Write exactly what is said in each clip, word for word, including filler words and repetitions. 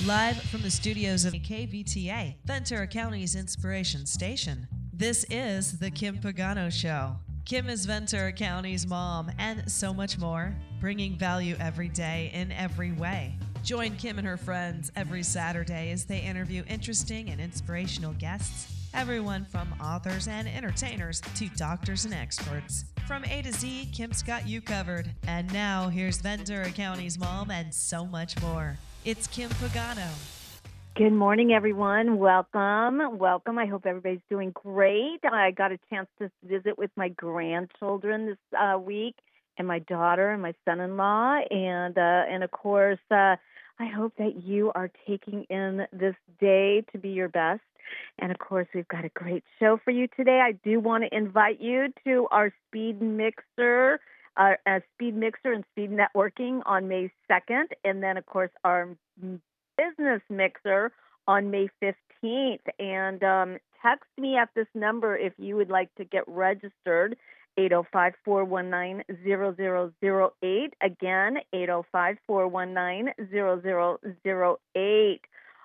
Live from the studios of K V T A, Ventura County's inspiration station. This is The Kim Pagano Show. Kim is Ventura County's mom and so much more, bringing value every day in every way. Join Kim and her friends every Saturday as they interview interesting and inspirational guests, everyone from authors and entertainers to doctors and experts. From A to Z, Kim's got you covered. And now, here's Ventura County's mom and so much more. It's Kim Pagano. Good morning, everyone. Welcome. Welcome. I hope everybody's doing great. I got a chance to visit with my grandchildren this uh, week, and my daughter and my son-in-law. And, uh, and of course, uh, I hope that you are taking in this day to be your best. And, of course, we've got a great show for you today. I do want to invite you to our Speed Mixer, uh, uh, Speed Mixer and Speed Networking on May second. And then, of course, our Business Mixer on May fifteenth. And um, text me at this number if you would like to get registered, eight oh five, four one nine, zero zero zero eight. Again, eight oh five, four one nine, zero zero zero eight.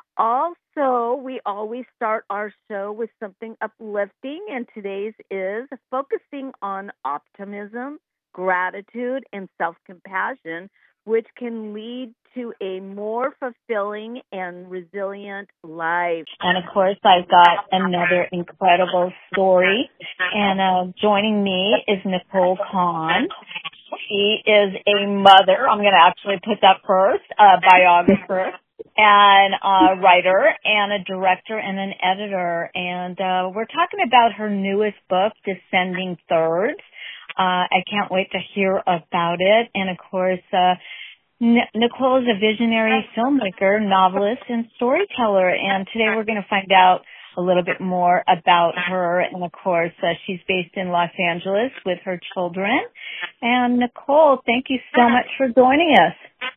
Also, we always start our show with something uplifting, and today's is focusing on optimism, gratitude, and self-compassion, which can lead to a more fulfilling and resilient life. And of course, I've got another incredible story. And uh, joining me is Nicole Kahn. She is a mother. I'm going to actually put that first, a biographer, and a writer, and a director, and an editor. And uh, we're talking about her newest book, Descending Thirds. Uh, I can't wait to hear about it. And of course, uh, N- Nicole is a visionary filmmaker, novelist, and storyteller. And today we're going to find out a little bit more about her. And of course, uh, she's based in Los Angeles with her children. And Nicole, thank you so much for joining us.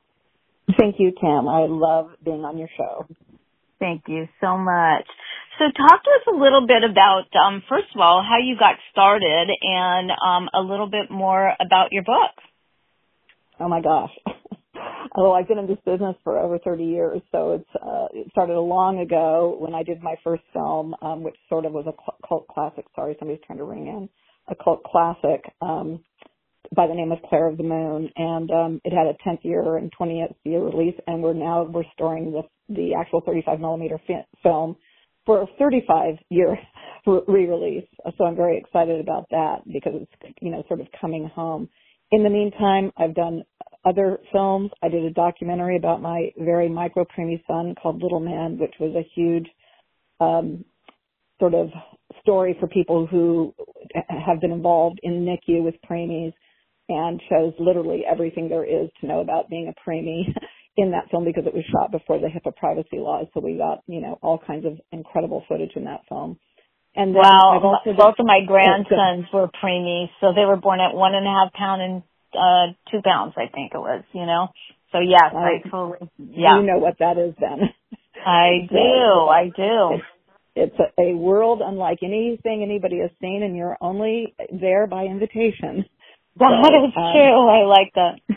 Thank you, Kim. I love being on your show. Thank you so much. So talk to us a little bit about, um, first of all, how you got started and um, a little bit more about your book. Oh, my gosh. Well, I've been in this business for over thirty years, so it's uh, it started long ago when I did my first film, um, which sort of was a cult classic. Sorry, somebody's trying to ring in. A cult classic um, by the name of Claire of the Moon, and um, it had a tenth year and twentieth year release, and we're now restoring the the actual thirty-five millimeter fi- film for a thirty-five year re-release. So I'm very excited about that because it's, you know, sort of coming home. In the meantime, I've done other films. I did a documentary about my very micro preemie son called Little Man, which was a huge um, sort of story for people who have been involved in N I C U with preemies, and shows literally everything there is to know about being a preemie in that film because it was shot before the HIPAA privacy laws. So we got, you know, all kinds of incredible footage in that film. And then wow, I've also both done, of my grandsons were preemies, so they were born at one and a half pound and uh two pounds, I think it was, you know. So yes, I, I totally, yeah. You know what that is then. I do, so, I do. It's, it's a, a world unlike anything anybody has seen, and you're only there by invitation. That so, is um, true. I like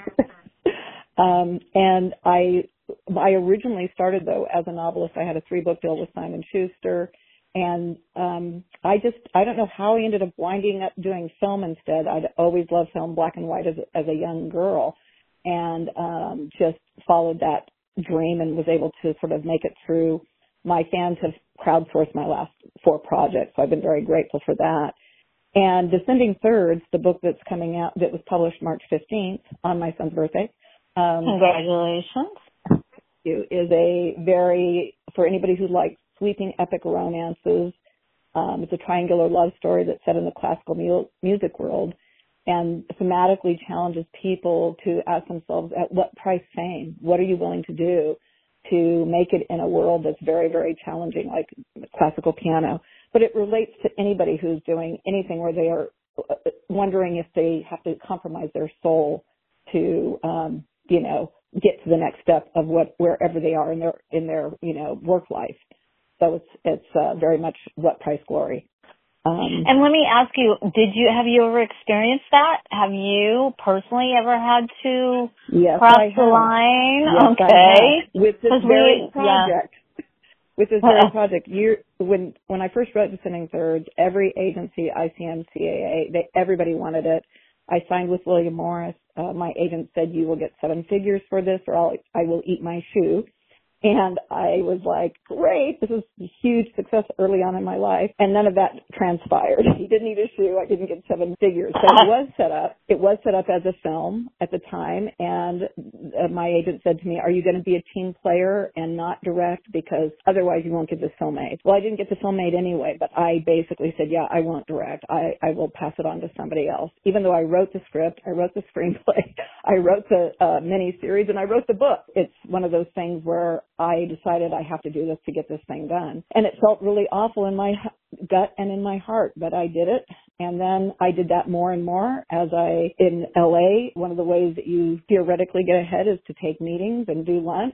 that. um, and I, I originally started though as a novelist. I had a three book deal with Simon Schuster. And um I just, I don't know how I ended up winding up doing film instead. I'd always loved film, black and white, as, as a young girl, and um just followed that dream and was able to sort of make it through. My fans have crowdsourced my last four projects, so I've been very grateful for that. And Descending Thirds, the book that's coming out, that was published March fifteenth on my son's birthday. Um, Congratulations. Is a very, for anybody who likes sweeping epic romances. Um, it's a triangular love story that's set in the classical mu- music world and thematically challenges people to ask themselves, at what price fame? What are you willing to do to make it in a world that's very, very challenging, like classical piano? But it relates to anybody who's doing anything where they are wondering if they have to compromise their soul to, um, you know, get to the next step of what, wherever they are in their, in their, you know, work life. So it's, it's uh, very much what price glory. Um, and let me ask you, did you, have you ever experienced that? Have you personally ever had to yes, cross I the have. line? Yes, okay. With this very we, project. Yeah. With this very project, you when when I first wrote Descending Thirds, every agency, I C M, C A A, they, everybody wanted it. I signed with William Morris. Uh, my agent said, you will get seven figures for this or I'll, I will eat my shoe. And I was like, great, this is a huge success early on in my life. And none of that transpired. He didn't eat a shoe. I didn't get seven figures. So it was set up. It was set up as a film at the time. And uh, my agent said to me, are you going to be a team player and not direct? Because otherwise you won't get this film made. Well, I didn't get the film made anyway, but I basically said, yeah, I won't direct. I, I will pass it on to somebody else. Even though I wrote the script, I wrote the screenplay, I wrote the uh, miniseries, and I wrote the book. It's one of those things where I decided I have to do this to get this thing done. And it felt really awful in my gut and in my heart, but I did it. And then I did that more and more as I, in L A, one of the ways that you theoretically get ahead is to take meetings and do lunch.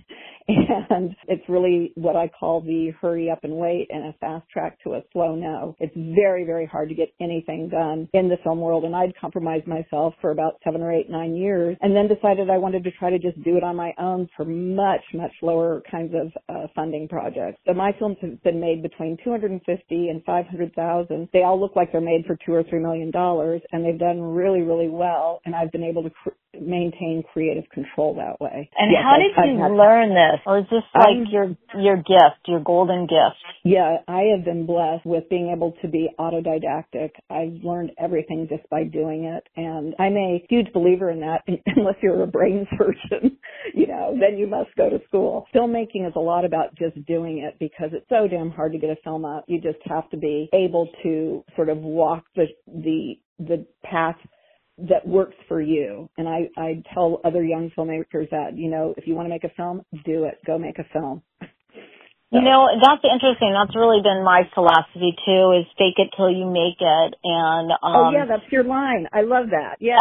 And it's really what I call the hurry up and wait and a fast track to a slow no. It's very, very hard to get anything done in the film world. And I'd compromised myself for about seven or eight, nine years and then decided I wanted to try to just do it on my own for much, much lower kinds of uh, funding projects. So my films have been made between two hundred fifty and five hundred thousand. They all look like they're made for two or three million dollars, and they've done really, really well. And I've been able to cr- maintain creative control that way. And yes, how I've, did you I've learn this? Or is this like I'm, your your gift, your golden gift? Yeah, I have been blessed with being able to be autodidactic. I've learned everything just by doing it. And I'm a huge believer in that. Unless you're a brain surgeon, you know, then you must go to school. Filmmaking is a lot about just doing it because it's so damn hard to get a film out. You just have to be able to sort of walk the the the path that works for you. And I, I tell other young filmmakers that, you know, if you want to make a film, do it. Go make a film. So. You know, that's interesting. That's really been my philosophy too, is fake it till you make it. And um oh yeah, that's your line. I love that. Yeah.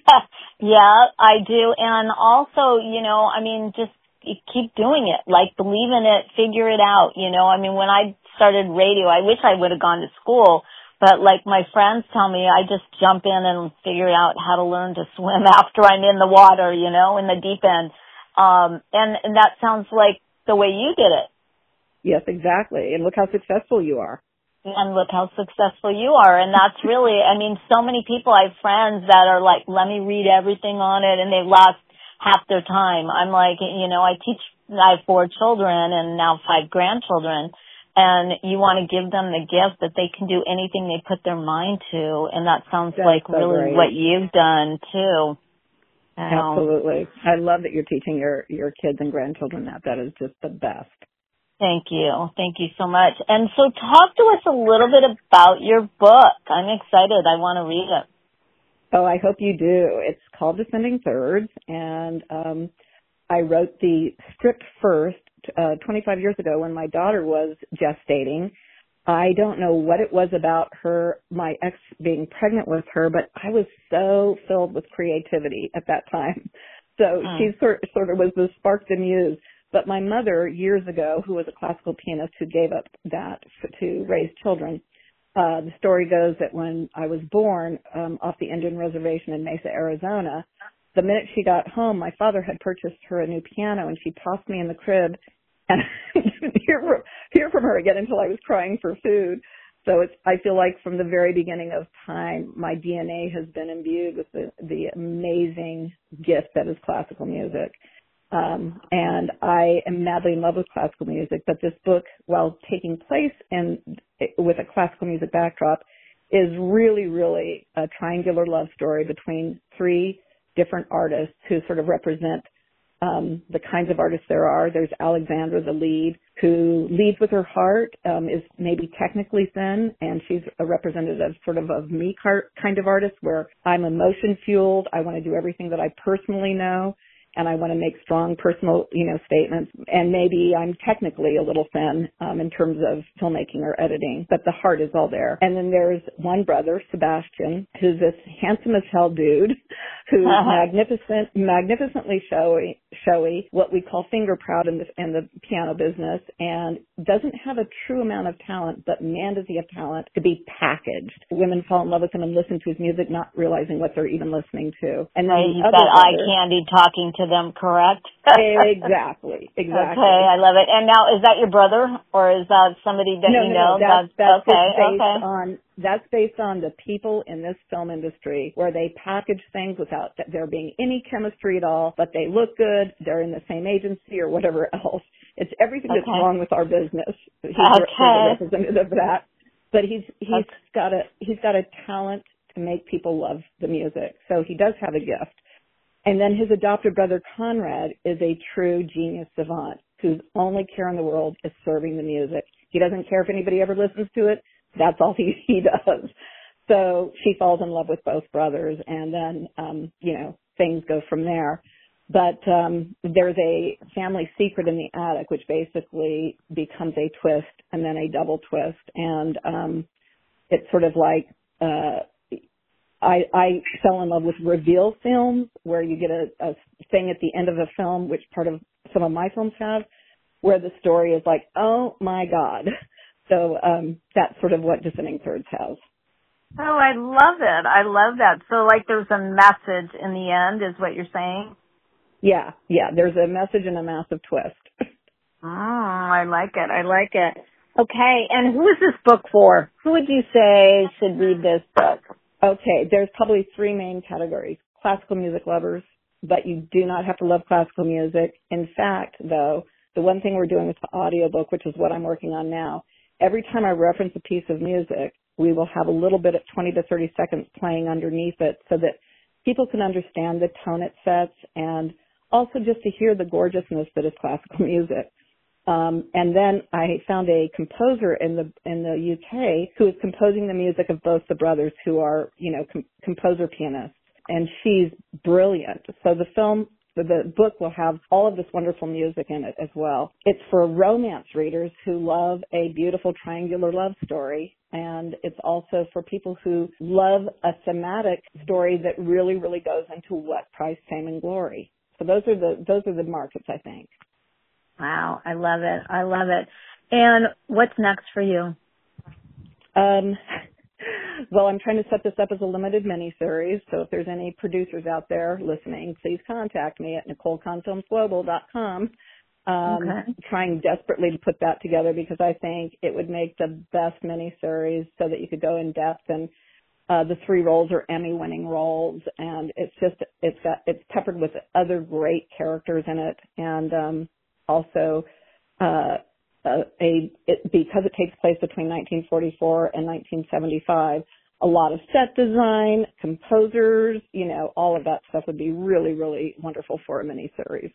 Yeah, I do. And also, you know, I mean, just keep doing it. Like, believe in it, figure it out. You know, I mean, when I started radio, I wish I would have gone to school. But like my friends tell me, I just jump in and figure out how to learn to swim after I'm in the water, you know, in the deep end. Um, and, and that sounds like the way you did it. Yes, exactly. And look how successful you are. And look how successful you are. And that's really, I mean, so many people, I have friends that are like, let me read everything on it, and they've lost half their time. I'm like, you know, I teach, I have four children and now five grandchildren. And you want to give them the gift that they can do anything they put their mind to. And that sounds That's like so really great. what you've done, too. Um, Absolutely. I love that you're teaching your, your kids and grandchildren that. That is just the best. Thank you. Thank you so much. And so talk to us a little bit about your book. I'm excited. I want to read it. Oh, I hope you do. It's called Descending Thirds. And um, I wrote the script first. Uh, twenty-five years ago when my daughter was gestating. I don't know what it was about her, my ex being pregnant with her, but I was so filled with creativity at that time. So mm. she sort, sort of was the spark the muse. But my mother years ago, who was a classical pianist who gave up that for, to raise children, uh, the story goes that when I was born um, off the Indian reservation in Mesa, Arizona, the minute she got home, my father had purchased her a new piano, and she tossed me in the crib, and I didn't hear from, hear from her again until I was crying for food. So it's, I feel like from the very beginning of time, my D N A has been imbued with the, the amazing gift that is classical music. Um, and I am madly in love with classical music, but this book, while taking place in, with a classical music backdrop, is really, really a triangular love story between three different artists who sort of represent um, the kinds of artists there are. There's Alexandra, the lead, who leads with her heart, um, is maybe technically thin, and she's a representative sort of of me kind of artist where I'm emotion fueled. I want to do everything that I personally know, and I want to make strong personal, you know, statements. And maybe I'm technically a little thin um, in terms of filmmaking or editing, but the heart is all there. And then there's one brother, Sebastian, who's this handsome as hell dude who's magnificent, magnificently showy, showy, what we call finger proud in the, in the piano business, and doesn't have a true amount of talent, but man, does he have talent to be packaged. Women fall in love with him and listen to his music, not realizing what they're even listening to. And then right, the he's other got eye brother, candy talking to them, correct? exactly, exactly. Okay, I love it. And now, is that your brother, or is that somebody that no, you no, know? No, that's, that's okay, based okay. on that's based on the people in this film industry where they package things without there being any chemistry at all, but they look good. They're in the same agency or whatever else. It's everything okay. that's wrong with our business. He's okay. the representative of that. But he's he's okay. got a he's got a talent to make people love the music. So he does have a gift. And then his adopted brother Conrad is a true genius savant whose only care in the world is serving the music. He doesn't care if anybody ever listens to it. That's all he, he does. So she falls in love with both brothers, and then, um, you know, things go from there. But um, there's a family secret in the attic, which basically becomes a twist and then a double twist. And um, it's sort of like uh, I, I fell in love with reveal films, where you get a, a thing at the end of a film, which part of some of my films have, where the story is like, oh my God. So um, that's sort of what Descending Thirds has. Oh, I love it. I love that. So like there's a message in the end is what you're saying? Yeah, yeah. There's a message and a massive twist. Oh, I like it. I like it. Okay, and who is this book for? Who would you say should read this book? Okay, there's probably three main categories. Classical music lovers, but you do not have to love classical music. In fact, though, the one thing we're doing with the audiobook, which is what I'm working on now, every time I reference a piece of music, we will have a little bit of twenty to thirty seconds playing underneath it so that people can understand the tone it sets and also just to hear the gorgeousness that is classical music. Um, and then I found a composer in the in the U K who is composing the music of both the brothers, who are, you know, com- composer pianists, and she's brilliant. So the film, the book will have all of this wonderful music in it as well. It's for romance readers who love a beautiful triangular love story, and it's also for people who love a thematic story that really, really goes into what price, fame, and glory. So those are the those are the markets, I think. Wow, I love it. I love it. And what's next for you? Um, well, I'm trying to set this up as a limited miniseries, so if there's any producers out there listening, please contact me at nicole conn films global dot com. Um, okay. Trying desperately to put that together because I think it would make the best miniseries so that you could go in depth, and uh, the three roles are Emmy-winning roles, and it's just it's got it's peppered with other great characters in it, and um, also uh, uh, a it, because it takes place between nineteen forty-four and nineteen seventy-five. A lot of set design, composers, you know, all of that stuff would be really, really wonderful for a miniseries.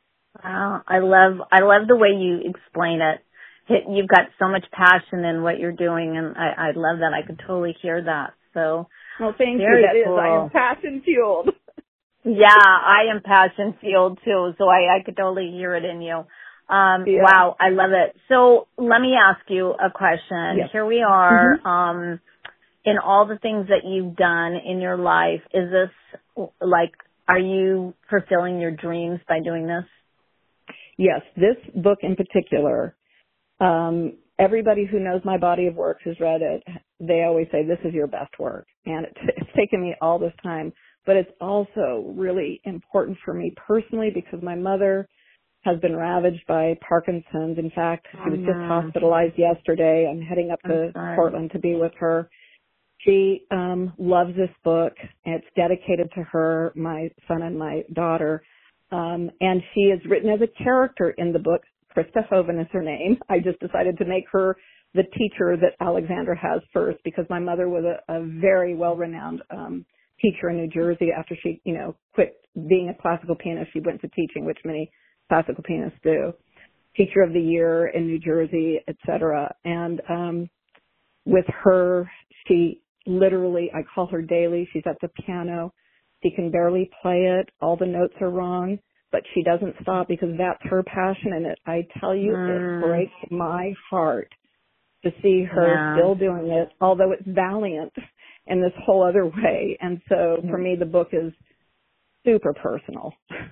Wow, I love I love the way you explain it. You've got so much passion in what you're doing, and I, I love that. I could totally hear that. So, well, thank you. That cool. is, I am passion fueled. Yeah, I am passion fueled too, so I, I could totally hear it in you. Um, yeah. Wow, I love it. So let me ask you a question. Yes. Here we are. Mm-hmm. Um, in all the things that you've done in your life, is this like, are you fulfilling your dreams by doing this? Yes, this book in particular, um, everybody who knows my body of work, who's read it, they always say this is your best work. And it's, it's taken me all this time, but it's also really important for me personally because my mother has been ravaged by Parkinson's. In fact, she was just hospitalized yesterday. I'm heading up to Portland to be with her. She um, loves this book. It's dedicated to her, my son, and my daughter. Um, and she is written as a character in the book. Krista Hoven is her name. I just decided to make her the teacher that Alexandra has first because my mother was a, a very well-renowned um, teacher in New Jersey. After she, you know, quit being a classical pianist, she went to teaching, which many classical pianists do. Teacher of the Year in New Jersey, et cetera. And um, with her, she literally, I call her daily. She's at the piano. She can barely play it. All the notes are wrong, but she doesn't stop because that's her passion in it. I tell you, mm. it breaks my heart to see her yeah. still doing it, although it's valiant in this whole other way. And so for me, the book is super personal.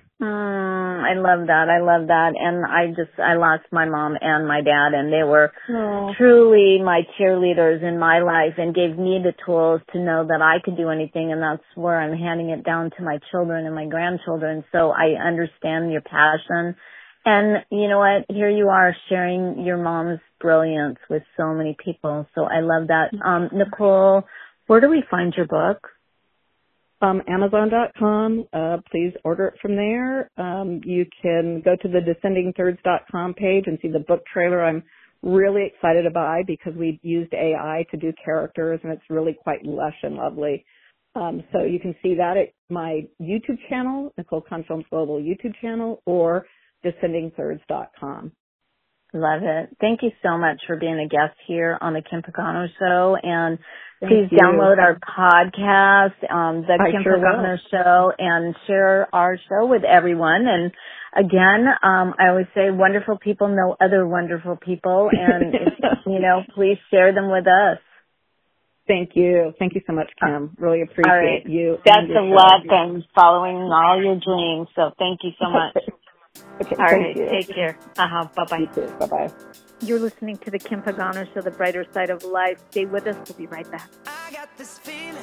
Mm, I love that. I love that. And I just, I lost my mom and my dad, and they were Oh. truly my cheerleaders in my life and gave me the tools to know that I could do anything. And that's where I'm handing it down to my children and my grandchildren. So I understand your passion. And you know what? Here you are sharing your mom's brilliance with so many people. So I love that. Um, Nicole, where do we find your book? Um, Amazon dot com. Uh, please order it from there. Um, you can go to the descending thirds dot com page and see the book trailer. I'm really excited about because we used A I to do characters, and it's really quite lush and lovely. Um, so you can see that at my YouTube channel, Nicole Kahn Films Global YouTube channel, or descending thirds dot com. Love it. Thank you so much for being a guest here on the Kim Pagano Show. And Thank please you. download our podcast, um, the I Kim sure Pagano will. Show, and share our show with everyone. And again, um, I always say wonderful people know other wonderful people. And, if, you know, please share them with us. Thank you. Thank you so much, Kim. Really appreciate All right. you. Best your of show. luck and following all your dreams. So thank you so much. Okay, All thank right. you. Take care. Uh-huh. Bye-bye. You too. Bye-bye. You're listening to the Kim Pagano Show, the brighter side of life. Stay with us. We'll be right back. I got this feeling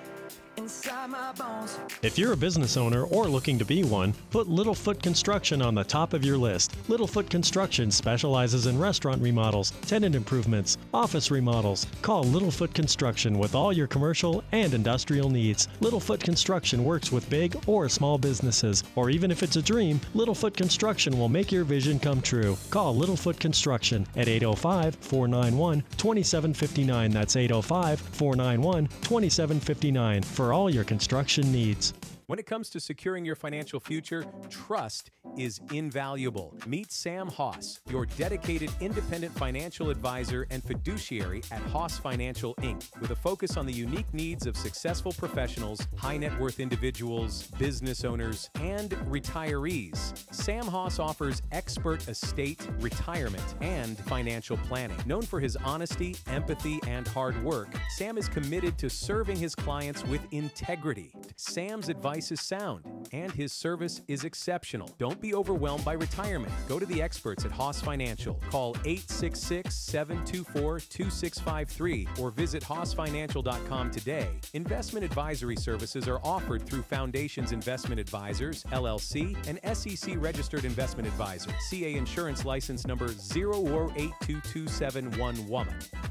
inside my bones. If you're a business owner or looking to be one, put Littlefoot Construction on the top of your list. Littlefoot Construction specializes in restaurant remodels, tenant improvements, office remodels. Call Littlefoot Construction with all your commercial and industrial needs. Littlefoot Construction works with big or small businesses, or even if it's a dream, Littlefoot Construction will make your vision come true. Call Littlefoot Construction at eight oh five, four nine one, two seven five nine. That's eight oh five, four nine one, two seven five nine for all your construction needs. When it comes to securing your financial future, trust is invaluable. Meet Sam Haas, your dedicated independent financial advisor and fiduciary at Haas Financial Incorporated. With a focus on the unique needs of successful professionals, high net worth individuals, business owners, and retirees. Sam Haas offers expert estate, retirement, and financial planning. Known for his honesty, empathy, and hard work, Sam is committed to serving his clients with integrity. Sam's advice is sound, and his service is exceptional. Don't be overwhelmed by retirement. Go to the experts at Haas Financial. Call eight six six, seven two four, two six five three or visit haas financial dot com today. Investment advisory services are offered through Foundations Investment Advisors, L L C, an S E C registered investment advisor. C A insurance license number zero four eight two two seven one one.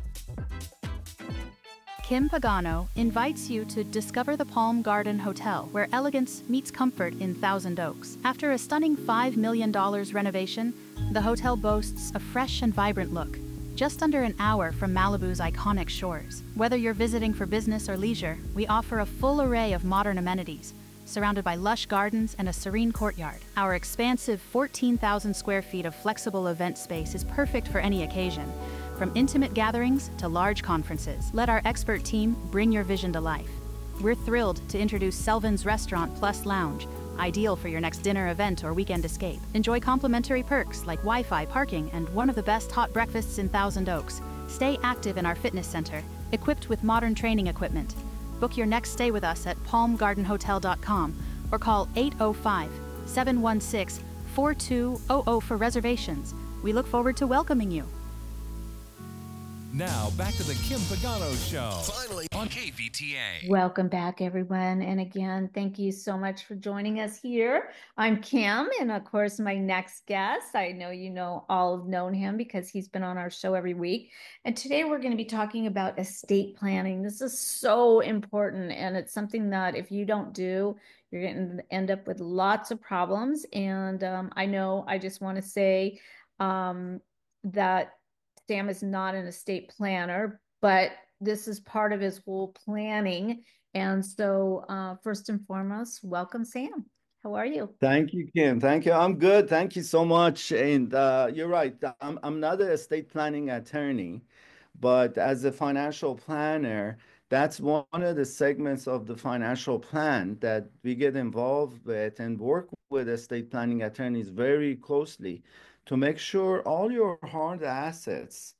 Kim Pagano invites you to discover the Palm Garden Hotel, where elegance meets comfort in Thousand Oaks. After a stunning five million dollars renovation, the hotel boasts a fresh and vibrant look, just under an hour from Malibu's iconic shores. Whether you're visiting for business or leisure, we offer a full array of modern amenities, surrounded by lush gardens and a serene courtyard. Our expansive fourteen thousand square feet of flexible event space is perfect for any occasion, from intimate gatherings to large conferences. Let our expert team bring your vision to life. We're thrilled to introduce Selvin's Restaurant Plus Lounge, ideal for your next dinner event or weekend escape. Enjoy complimentary perks like Wi-Fi, parking, and one of the best hot breakfasts in Thousand Oaks. Stay active in our fitness center, equipped with modern training equipment. Book your next stay with us at palm garden hotel dot com or call eight oh five, seven one six, four two zero zero for reservations. We look forward to welcoming you. Now, back to the Kim Pagano Show. Finally on K V T A. Welcome back, everyone. And again, thank you so much for joining us here. I'm Kim, and of course, my next guest, I know you know all have known him because he's been on our show every week. And today we're going to be talking about estate planning. This is so important, and it's something that if you don't do, you're going to end up with lots of problems. And um, I know I just want to say um, that Sam is not an estate planner, but this is part of his whole planning. And so uh, first and foremost, welcome, Sam. How are you? Thank you, Kim. Thank you. I'm good. Thank you so much. And uh, you're right. I'm, I'm not an estate planning attorney, but as a financial planner, that's one of the segments of the financial plan that we get involved with and work with estate planning attorneys very closely to make sure all your hard assets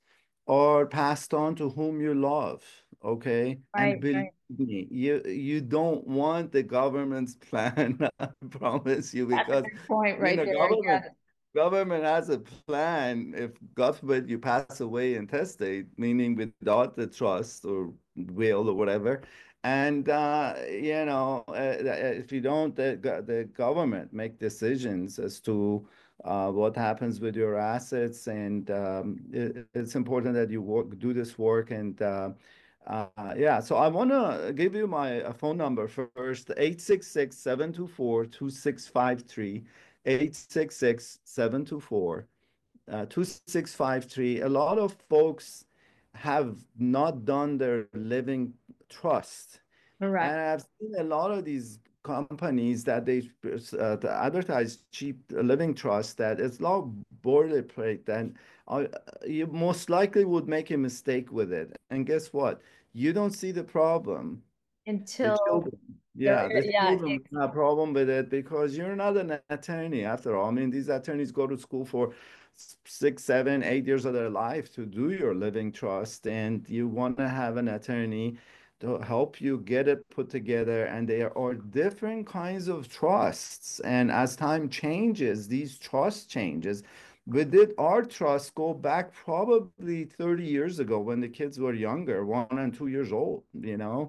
are passed on to whom you love, okay? And Right, believe right. me, you you don't want the government's plan, I promise you, That's a because good point you right know there. government Yeah. government has a plan if God forbid you pass away intestate, meaning without the trust or will or whatever. And uh, you know, uh, if you don't, the, go- the government make decisions as to uh, what happens with your assets, and um, it, it's important that you work, do this work. And uh, uh, yeah, so I want to give you my uh, phone number first, eight six six, seven two four, two six five three, eight six six, seven two four, uh, two six five three. A lot of folks have not done their living trust. Correct. And I've seen a lot of these companies that they uh, to advertise cheap living trust that it's a lot of boilerplate, and uh, you most likely would make a mistake with it. And guess what? You don't see the problem. The Until children, they're, yeah, the yeah, children have a problem with it because you're not an attorney after all. I mean, these attorneys go to school for six, seven, eight years of their life to do your living trust, and you want to have an attorney to help you get it put together. And there are different kinds of trusts, and as time changes, these trust changes. We did our trust go back probably thirty years ago when the kids were younger, one and two years old, you know.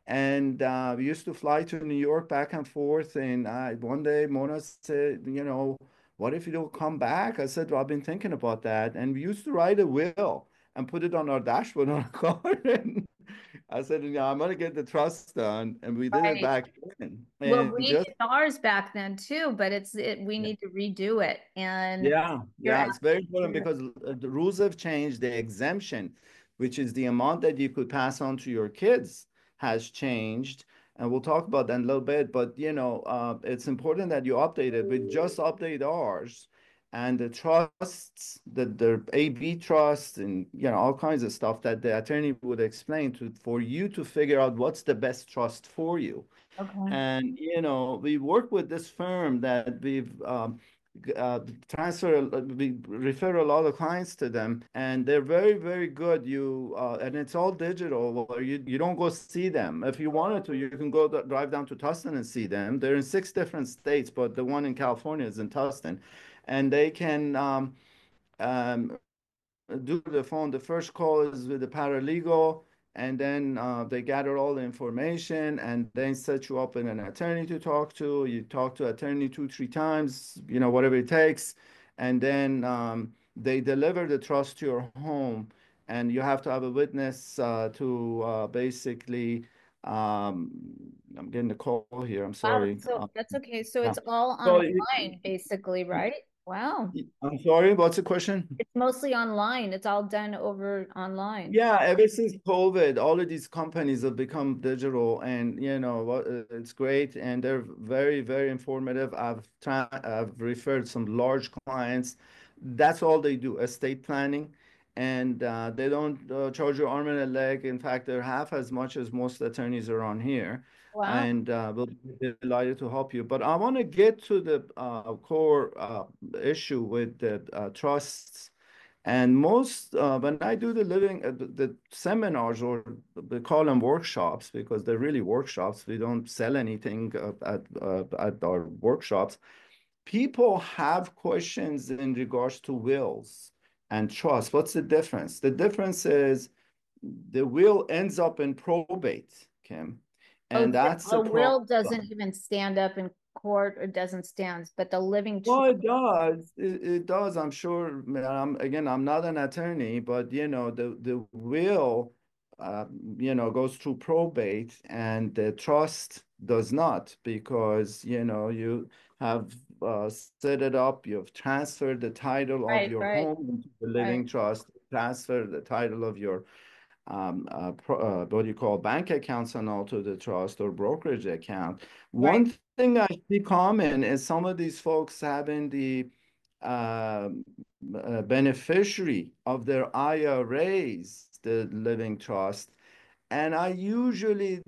And uh, we used to fly to New York back and forth. And uh, one day Mona said, you know, what if you don't come back? I said, well, I've been thinking about that. And we used to write a will and put it on our dashboard on a car. And I said, yeah, I'm going to get the trust done. And we did it right. back then. Well, And we just, did ours back then too, but it's it we need to redo it. And yeah, you're yeah, it's very important absolutely because uh, the rules have changed. The exemption, which is the amount that you could pass on to your kids, has changed. And we'll talk about that in a little bit. But, you know, uh, it's important that you update it. We just update ours, and the trusts, the, the A B trust, and, you know, all kinds of stuff that the attorney would explain to for you to figure out what's the best trust for you. okay. And, you know, we work with this firm that we've um, uh, transfer, we refer a lot of clients to them, and they're very, very good. You uh, and it's all digital, or you, you don't go see them. If you wanted to, you can go drive down to Tustin and see them. They're in six different states, but the one in California is in Tustin, and they can um, um, do the phone. The first call is with the paralegal, and then uh, they gather all the information and then set you up with an attorney to talk to. You talk to attorney two, three times, you know, whatever it takes, and then um, they deliver the trust to your home, and you have to have a witness uh, to uh, basically. Um, I'm getting a call here. I'm Wow, sorry. so Uh, that's okay. So yeah. it's all So, you- online basically, right? Wow. I'm sorry. What's the question? It's mostly online. It's all done over online. Yeah, ever since COVID, all of these companies have become digital, and you know what? uh, It's great, and they're very, very informative. I've tried, I've referred some large clients. That's all they do, estate planning, and uh, they don't uh, charge you arm and a leg. In fact, they're half as much as most attorneys around here, Wow. and uh, we'll be delighted to help you. But I want to get to the uh, core uh, issue with the uh, trusts. And most, uh, when I do the living, uh, the, the seminars, or we call them workshops because they're really workshops. We don't sell anything uh, at, uh, at our workshops. People have questions in regards to wills and trust. What's the difference? The difference is the will ends up in probate, Kim, Oh, and so that's a a will problem. doesn't even stand up in court or doesn't stand, but the living Well, trust. it does. It, it does. I'm sure. Um, again, I'm not an attorney, but you know, the the will, uh, you know, goes through probate, and the trust does not, because you know you have uh, set it up. You've transferred the title of Right, your right, home into the right, living trust. Transfer the title of your um, uh, pro, uh, what do you call bank accounts and all to the trust or brokerage account. right. One thing I see common is some of these folks having the uh, uh, beneficiary of their I R As, the living trust. And I usually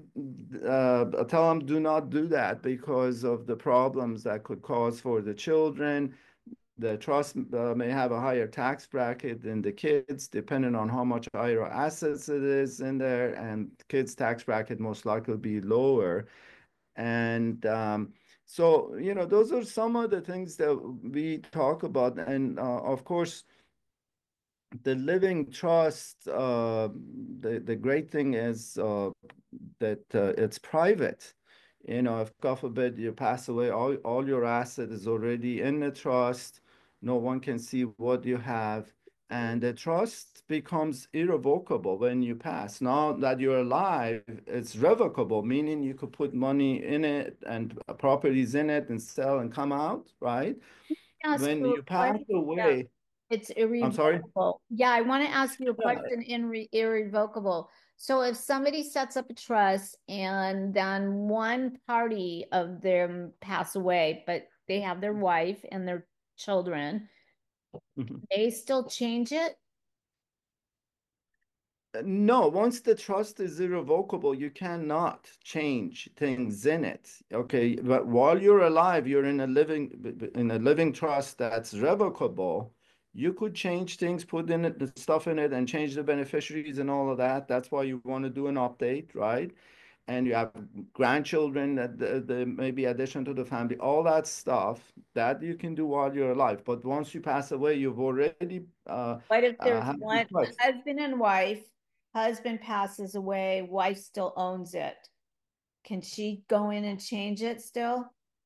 uh, tell them do not do that because of the problems that could cause for the children. the trust uh, may have a higher tax bracket than the kids, depending on how much higher assets it is in there, and kids' tax bracket most likely be lower. And um, so, you know, those are some of the things that we talk about. And uh, of course, the living trust, uh, the, the great thing is uh, that uh, it's private. You know, if God forbid you pass away, all, all your asset is already in the trust. No one can see what you have. And the trust becomes irrevocable when you pass. Now that you're alive, it's revocable, meaning you could put money in it and properties in it and sell and come out, right? Ask When you you a pass question. Yeah. away, It's I'm sorry? irrevocable. Yeah, I want to ask you a Yeah. question in re irrevocable. So if somebody sets up a trust and then one party of them pass away, but they have their wife and their children, Mhm. they still change it? No, once the trust is irrevocable, you cannot change things in it. Okay, but while you're alive, you're in a living in a living trust that's revocable. You could change things, put in it the stuff in it, and change the beneficiaries and all of that. That's why you want to do an update, right? And you have grandchildren that the, the maybe addition to the family, all that stuff that you can do while you're alive. But once you pass away, you've already uh, What if uh, there's have the one trust. husband and wife, husband passes away, wife still owns it? Can she go in and change it still?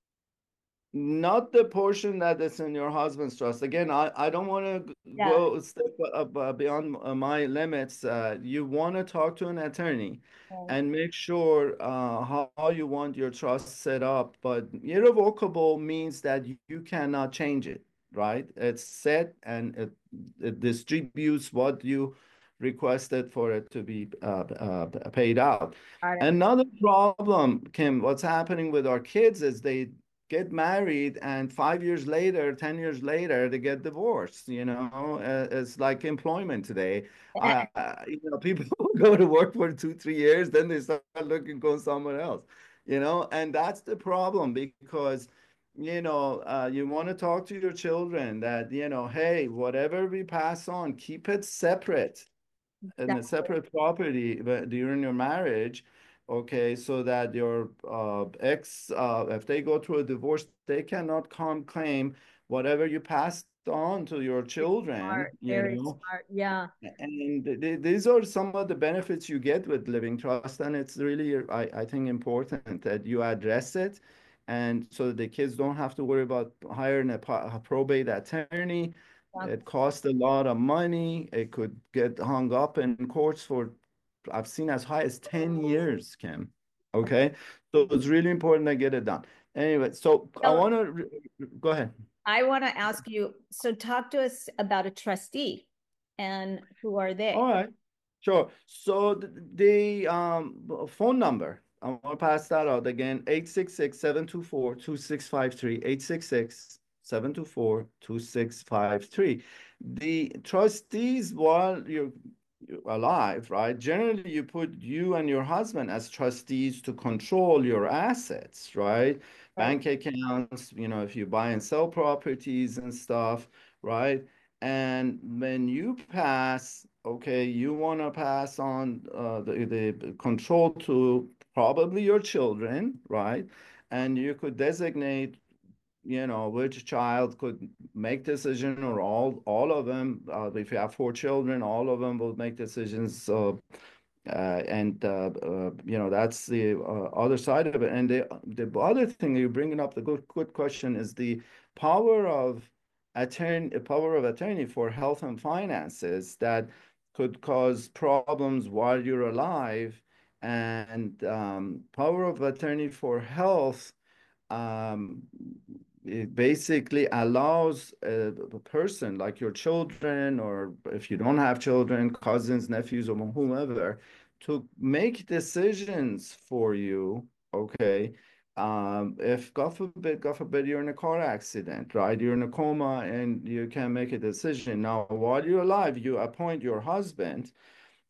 Not the portion that is in your husband's trust. Again, I, I don't want to Yeah. go step up uh, beyond uh, my limits. Uh, you want to talk to an attorney Okay. and make sure uh, how, how you want your trust set up. But irrevocable means that you, you cannot change it, right? It's set and it, it distributes what you requested for it to be uh, uh, paid out. Got it. Another problem, Kim, what's happening with our kids is they get married and five years later, ten years later, they get divorced. You know, uh, it's like employment today. Uh, you know, people go to work for two, three years, then they start looking go somewhere else. You know, and that's the problem because, you know, uh, you want to talk to your children that, you know, hey, whatever we pass on, keep it separate in a Exactly. separate property during your marriage, okay, so that your uh, ex, uh, if they go through a divorce, they cannot come claim whatever you passed on to your children, Smart, you very know. smart. Yeah. And th these are some of the benefits you get with living trust, and it's really, I, I think, important that you address it, and so the kids don't have to worry about hiring a, a probate attorney. Yeah. It costs a lot of money. It could get hung up in courts for, I've seen as high as ten years, Kim. Okay, so it's really important to get it done. Anyway, so I So want to go ahead. I want to ask you, so talk to us about a trustee and who are they? All right. Sure. So the, the um phone number, I want to pass that out again, eight six six, seven two four, two six five three, eight six six, seven two four, two six five three. The trustees, while you're, you're alive, right? Generally, you put you and your husband as trustees to control your assets, right? Right. Bank accounts, you know, if you buy and sell properties and stuff, right? And when you pass, okay, you want to pass on uh, the, the control to probably your children, right? And you could designate, you know, which child could make decision or all all of them. Uh, if you have four children, all of them will make decisions. Uh, uh, and uh, uh, you know, that's the uh, other side of it. And the the other thing you're bringing up, the good good question, is the power of attorney, power of attorney for health and finances that could cause problems while you're alive, and um, power of attorney for health. Um, it basically allows a, a person like your children, or if you don't have children, cousins, nephews, or whomever, to make decisions for you, okay? Um, if God forbid, God forbid, you're in a car accident, right? You're in a coma and you can't make a decision. Now, while you're alive, you appoint your husband,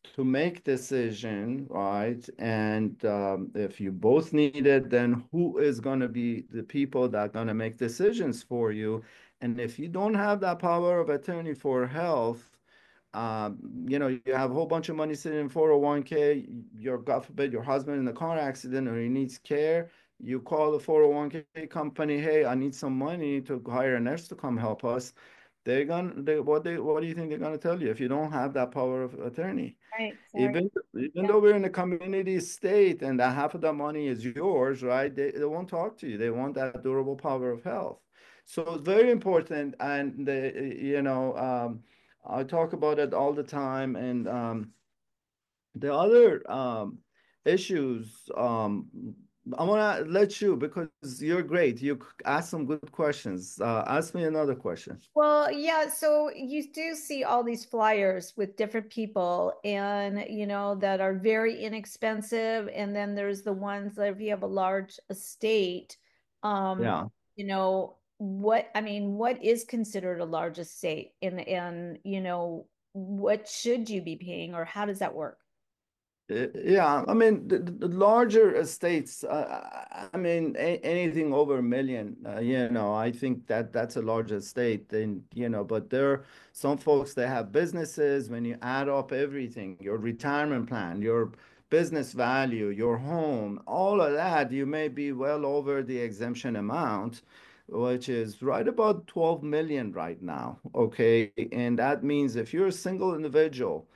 to make decision, right? And um, if you both need it, then who is going to be the people that are going to make decisions for you? And if you don't have that power of attorney for health, um, you know, you have a whole bunch of money sitting in four oh one k, your, God forbid, your husband in a car accident or he needs care, you call the four oh one k company, hey, I need some money to hire a nurse to come help us. They're gonna, they, what they, what do you think they're gonna tell you if you don't have that power of attorney? Right. Sorry. Even, even Yeah. though we're in a community state and that half of the money is yours, right? They, they won't talk to you. They want that durable power of health. So it's very important. And the, you know, um, I talk about it all the time. And um, the other um, issues, um, I want to let you, because you're great. You ask some good questions. Uh, ask me another question. Well, yeah, so you do see all these flyers with different people and you know that are very inexpensive, and then there's the ones that if you have a large estate, um, Yeah. you know, what I mean, what is considered a large estate and and you know, what should you be paying or how does that work? Uh, Yeah, I mean, the, the larger estates, uh, I mean, a, anything over a million, uh, you know, I think that that's a large estate. Then, you know, but there are some folks that have businesses. When you add up everything, your retirement plan, your business value, your home, all of that, you may be well over the exemption amount, which is right about twelve million right now. Okay. And that means if you're a single individual,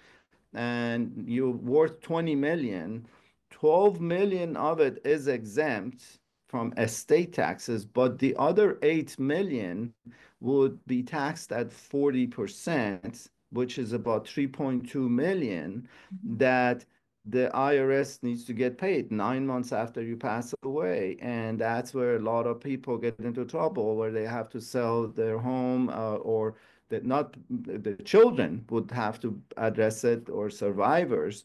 and you're worth twenty million, twelve million of it is exempt from estate taxes, but the other eight million would be taxed at forty percent, which is about three point two million that the I R S needs to get paid nine months after you pass away. And that's where a lot of people get into trouble, where they have to sell their home uh, or that not the children would have to address it, or survivors,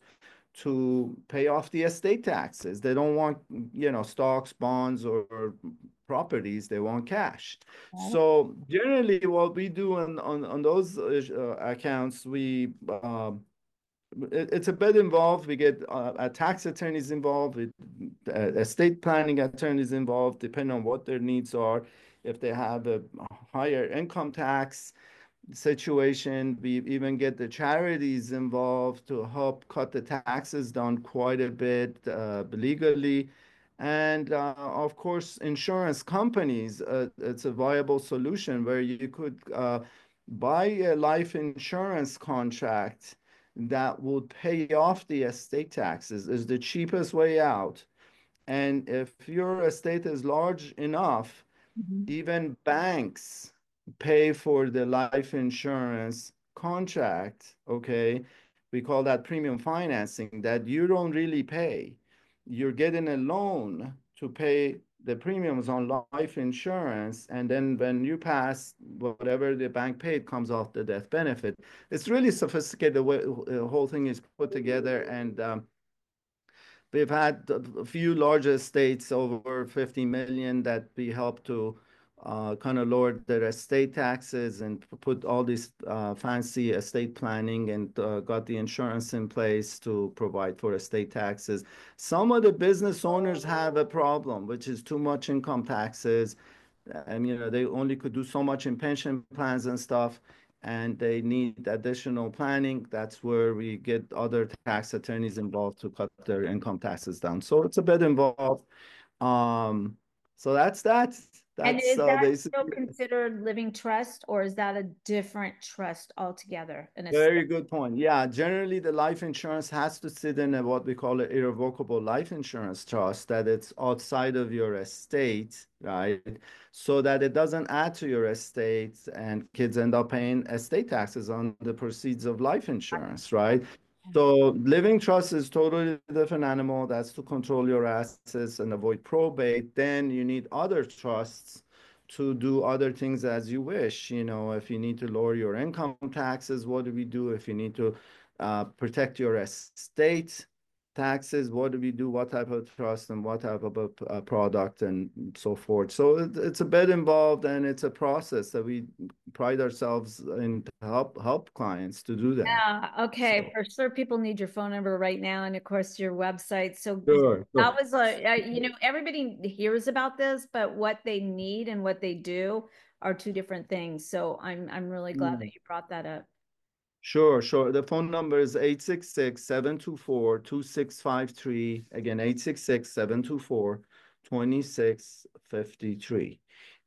to pay off the estate taxes. They don't want, you know, stocks, bonds, or properties. They want cash. So generally, what we do on on, on those uh, accounts, we um, it, it's a bit involved. We get uh, tax attorneys involved, with uh, estate planning attorneys involved, depending on what their needs are. If they have a higher income tax situation, we even get the charities involved to help cut the taxes down quite a bit uh, legally. And uh, of course, insurance companies, uh, it's a viable solution where you could uh, buy a life insurance contract that would pay off the estate taxes, is the cheapest way out. And if your estate is large enough, even banks pay for the life insurance contract, okay? We call that premium financing, that you don't really pay. You're getting a loan to pay the premiums on life insurance, and then when you pass, whatever the bank paid comes off the death benefit. It's really sophisticated the way the whole thing is put together, and um, we've had a few large estates over fifty million that we help to uh, kind of lower their estate taxes and put all this uh, fancy estate planning, and uh, got the insurance in place to provide for estate taxes. Some of the business owners have a problem, which is too much income taxes. And, you know, they only could do so much in pension plans and stuff, and they need additional planning. That's where we get other tax attorneys involved to cut their income taxes down. So it's a bit involved. Um, so that's that. And That's is uh, that basically. still considered living trust, or is that a different trust altogether? An Very estate? good point. Yeah, generally the life insurance has to sit in a, what we call an irrevocable life insurance trust, that it's outside of your estate, right? So that it doesn't add to your estate and kids end up paying estate taxes on the proceeds of life insurance, right? So living trust is totally different animal. That's to control your assets and avoid probate. Then you need other trusts to do other things as you wish. You know, if you need to lower your income taxes, what do we do? If you need to uh, protect your estate, taxes, what do we do, what type of trust, and what type of a uh, product, and so forth. So it, it's a bit involved, and it's a process that we pride ourselves in to help help clients to do that. Yeah, okay. So, for sure, people need your phone number right now, and of course your website. So sure, that sure. was a, uh, you know, everybody hears about this, but what they need and what they do are two different things. So I'm I'm really glad Mm. that you brought that up. Sure, sure. The phone number is eight six six, seven two four, two six five three. Again, eight six six, seven two four, two six five three.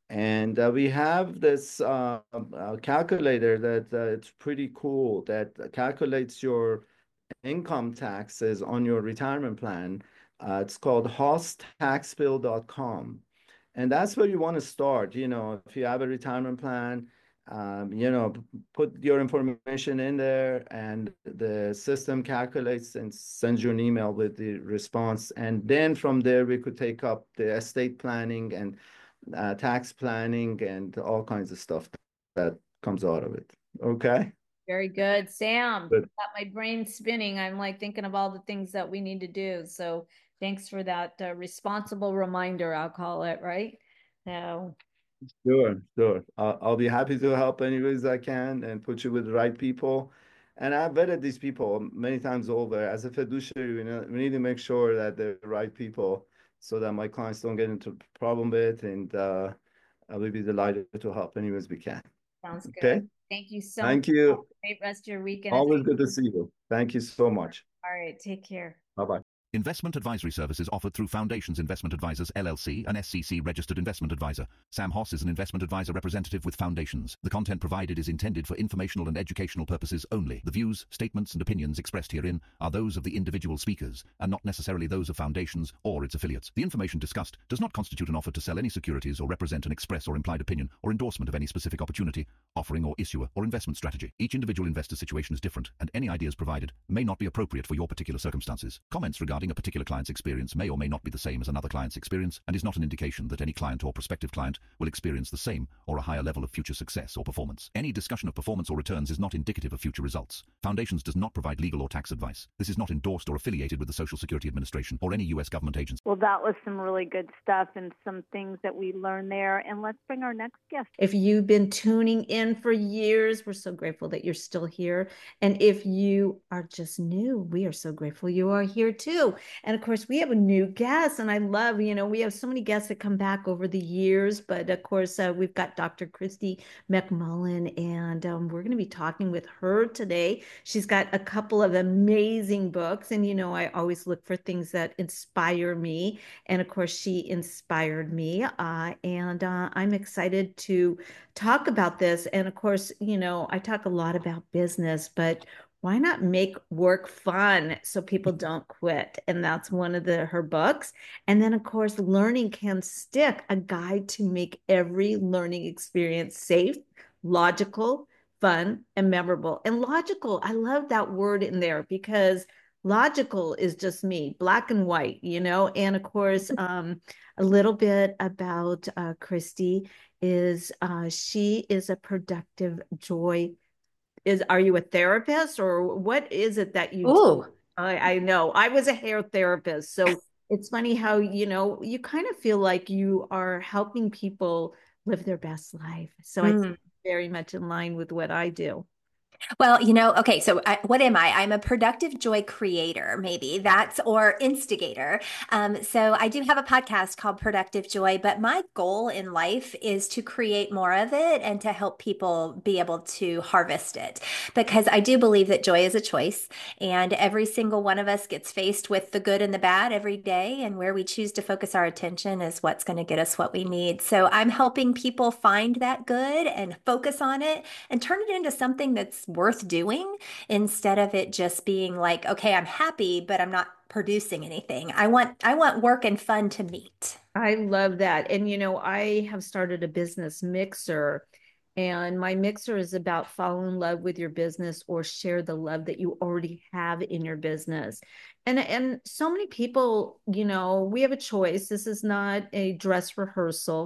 And uh, we have this uh, uh, calculator that uh, it's pretty cool that calculates your income taxes on your retirement plan. Uh, it's called hoss tax bill dot com. And that's where you want to start. You know, if you have a retirement plan, um, you know, put your information in there, and the system calculates and sends you an email with the response. And then from there, we could take up the estate planning and uh, tax planning and all kinds of stuff that comes out of it. Okay. Very good, Sam. Good. Got my brain spinning. I'm like thinking of all the things that we need to do. So thanks for that uh, responsible reminder, I'll call it, right? So Sure, sure. I'll, I'll be happy to help any ways I can and put you with the right people. And I've vetted these people many times over. As a fiduciary, you know, we need to make sure that they're the right people so that my clients don't get into problem with, and uh, I will be delighted to help any ways we can. sounds good. Okay. Thank you so Thank much. you. Great rest of your weekend. Always good to see you. Thank you so much. All right, take care. Bye-bye. Investment advisory services offered through Foundations Investment Advisors, L L C, an S E C-registered investment advisor. Sam Hoss is an investment advisor representative with Foundations. The content provided is intended for informational and educational purposes only. The views, statements, and opinions expressed herein are those of the individual speakers and not necessarily those of Foundations or its affiliates. The information discussed does not constitute an offer to sell any securities or represent an express or implied opinion or endorsement of any specific opportunity, offering, or issuer or investment strategy. Each individual investor's situation is different, and any ideas provided may not be appropriate for your particular circumstances. Comments regarding a particular client's experience may or may not be the same as another client's experience and is not an indication that any client or prospective client will experience the same or a higher level of future success or performance. Any discussion of performance or returns is not indicative of future results. Foundations does not provide legal or tax advice. This is not endorsed or affiliated with the Social Security Administration or any U S government agency. Well, that was some really good stuff and some things that we learned there. And let's bring our next guest. If you've been tuning in for years, we're so grateful that you're still here. And if you are just new, we are so grateful you are here too. And of course, we have a new guest, and I love, you know, we have so many guests that come back over the years, but of course, uh, we've got Doctor Christy McMullen, and um, we're going to be talking with her today. She's got a couple of amazing books, and, you know, I always look for things that inspire me. And of course, she inspired me, uh, and uh, I'm excited to talk about this. And of course, you know, I talk a lot about business, but why not make work fun so people don't quit? And that's one of the her books. And then, of course, Learning Can Stick, a guide to make every learning experience safe, logical, fun, and memorable. And logical, I love that word in there because logical is just me, black and white, you know. And of course, um, a little bit about uh, Christy is uh, she is a productive joy. Is are you a therapist, or what is it that you Ooh. do? I, I know I was a hair therapist, so it's funny how, you know, you kind of feel like you are helping people live their best life. So mm. I think very much in line with what I do. Well, you know, okay, so I, what am I? I'm a productive joy creator, maybe that's, or instigator. Um, so I do have a podcast called Productive Joy, but my goal in life is to create more of it and to help people be able to harvest it, because I do believe that joy is a choice, and every single one of us gets faced with the good and the bad every day, and where we choose to focus our attention is what's going to get us what we need. So I'm helping people find that good and focus on it and turn it into something that's worth doing, instead of it just being like, okay, I'm happy, but I'm not producing anything. I want, I want work and fun to meet. I love that. And, you know, I have started a business mixer, and my mixer is about fall in love with your business or share the love that you already have in your business. And, and so many people, you know, we have a choice. This is not a dress rehearsal for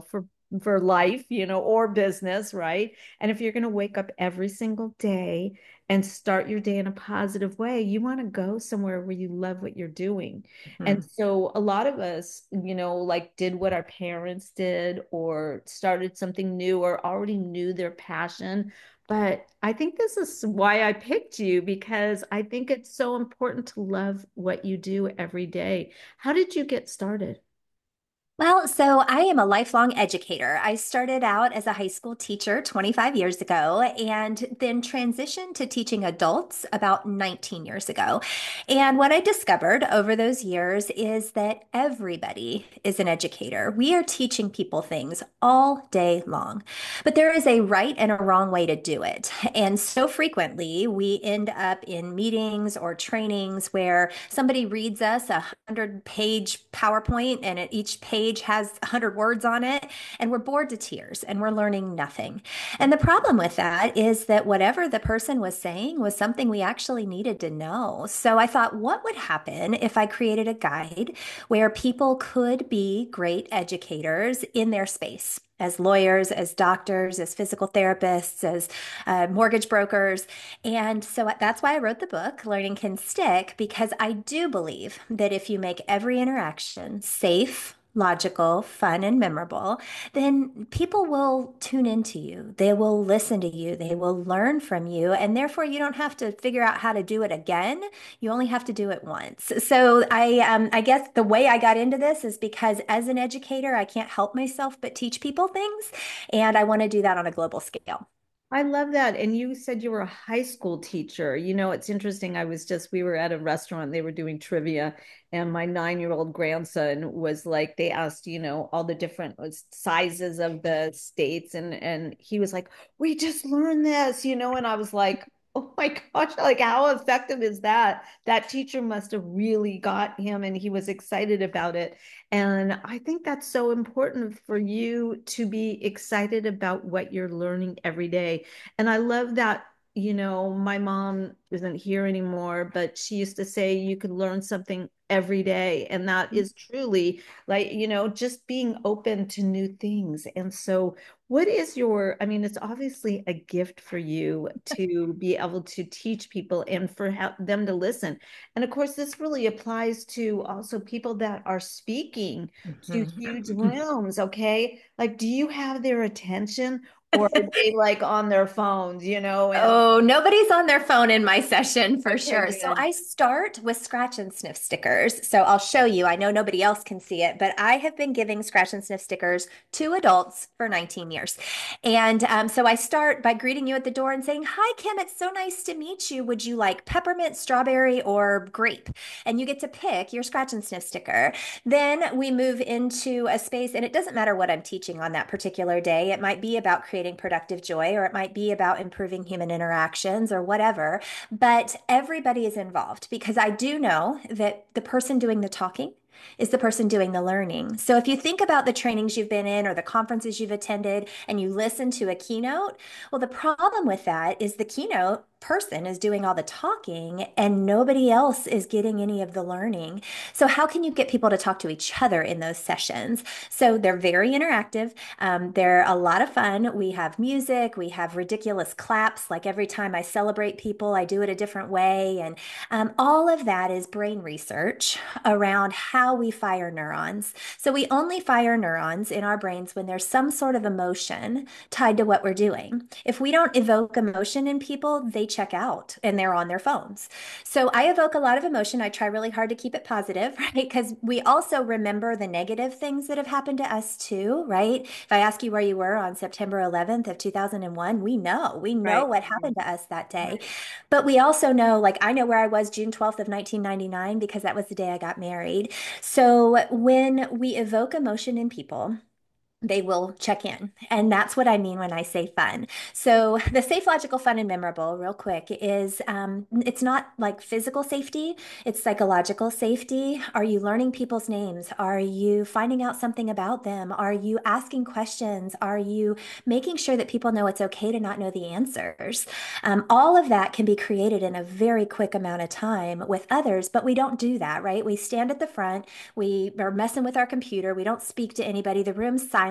for life, you know, or business, right? And if you're going to wake up every single day and start your day in a positive way, you want to go somewhere where you love what you're doing. Mm-hmm. And so a lot of us, you know, like did what our parents did or started something new or already knew their passion. But I think this is why I picked you, because I think it's so important to love what you do every day. How did you get started? Well, so I am a lifelong educator. I started out as a high school teacher twenty-five years ago and then transitioned to teaching adults about nineteen years ago. And what I discovered over those years is that everybody is an educator. We are teaching people things all day long, but there is a right and a wrong way to do it. And so frequently we end up in meetings or trainings where somebody reads us a hundred page PowerPoint and at each page has a hundred words on it, and we're bored to tears and we're learning nothing. And the problem with that is that whatever the person was saying was something we actually needed to know. So I thought, what would happen if I created a guide where people could be great educators in their space? As lawyers, as doctors, as physical therapists, as uh, mortgage brokers. And so that's why I wrote the book, Learning Can Stick, because I do believe that if you make every interaction safe, logical, fun, and memorable, then people will tune into you. They will listen to you. They will learn from you. And therefore, you don't have to figure out how to do it again. You only have to do it once. So I, um, I guess the way I got into this is because as an educator, I can't help myself but teach people things. And I want to do that on a global scale. I love that. And you said you were a high school teacher. You know, it's interesting. I was just, we were at a restaurant, they were doing trivia, and my nine-year-old grandson was like, they asked, you know, all the different sizes of the states. And, and he was like, we just learned this, you know, and I was like, oh my gosh, like how effective is that? That teacher must have really got him and he was excited about it. And I think that's so important for you to be excited about what you're learning every day. And I love that, you know, my mom isn't here anymore, but she used to say you could learn something every day. And that is truly like, you know, just being open to new things. And so what is your, I mean, it's obviously a gift for you to be able to teach people and for them to listen. And of course, this really applies to also people that are speaking mm-hmm. to huge rooms. Okay. Like, do you have their attention? Or are they like on their phones, you know? And oh, nobody's on their phone in my session for okay, sure. good. So I start with scratch and sniff stickers. So I'll show you. I know nobody else can see it, but I have been giving scratch and sniff stickers to adults for nineteen years. And um, so I start by greeting you at the door and saying, hi, Kim, it's so nice to meet you. Would you like peppermint, strawberry, or grape? And you get to pick your scratch and sniff sticker. Then we move into a space, and it doesn't matter what I'm teaching on that particular day. It might be about creating productive joy, or it might be about improving human interactions or whatever, but everybody is involved because I do know that the person doing the talking is the person doing the learning. So if you think about the trainings you've been in or the conferences you've attended and you listen to a keynote, well, the problem with that is the keynote person is doing all the talking and nobody else is getting any of the learning. So how can you get people to talk to each other in those sessions? So they're very interactive. Um, they're a lot of fun. We have music, we have ridiculous claps. Like every time I celebrate people, I do it a different way. And um, all of that is brain research around how we fire neurons. So we only fire neurons in our brains when there's some sort of emotion tied to what we're doing. If we don't evoke emotion in people, they check out and they're on their phones. So I evoke a lot of emotion. I try really hard to keep it positive, right? Because we also remember the negative things that have happened to us too, right? If I ask you where you were on September eleventh of two thousand one, we know, we know right. what happened to us that day. Right. But we also know, like I know where I was June twelfth of nineteen ninety-nine because that was the day I got married. So when we evoke emotion in people, they will check in. And that's what I mean when I say fun. So the safe, logical, fun, and memorable, real quick, is um, it's not like physical safety, it's psychological safety. Are you learning people's names? Are you finding out something about them? Are you asking questions? Are you making sure that people know it's okay to not know the answers? Um, all of that can be created in a very quick amount of time with others, but we don't do that, right? We stand at the front, we are messing with our computer, we don't speak to anybody, the room's silent.